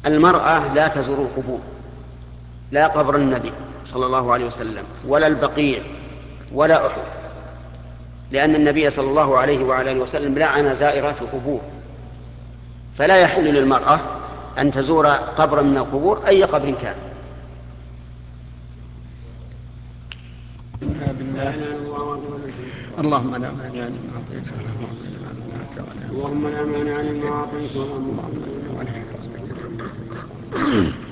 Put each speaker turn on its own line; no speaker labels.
المرأة لا تزور القبور، لا قبر النبي صلى الله عليه وسلم ولا البقيع ولا أحد، لأن النبي صلى الله عليه وعلى آله وسلم لعن زائرات القبور، فلا يحل للمرأة أن تزور قبرا من القبور أي قبر كان.
اللهم لا مانع لما أعطيت ولا معطي لما منعت
اللهم لا مانع لما أعطيت ولا معطي لما منعت.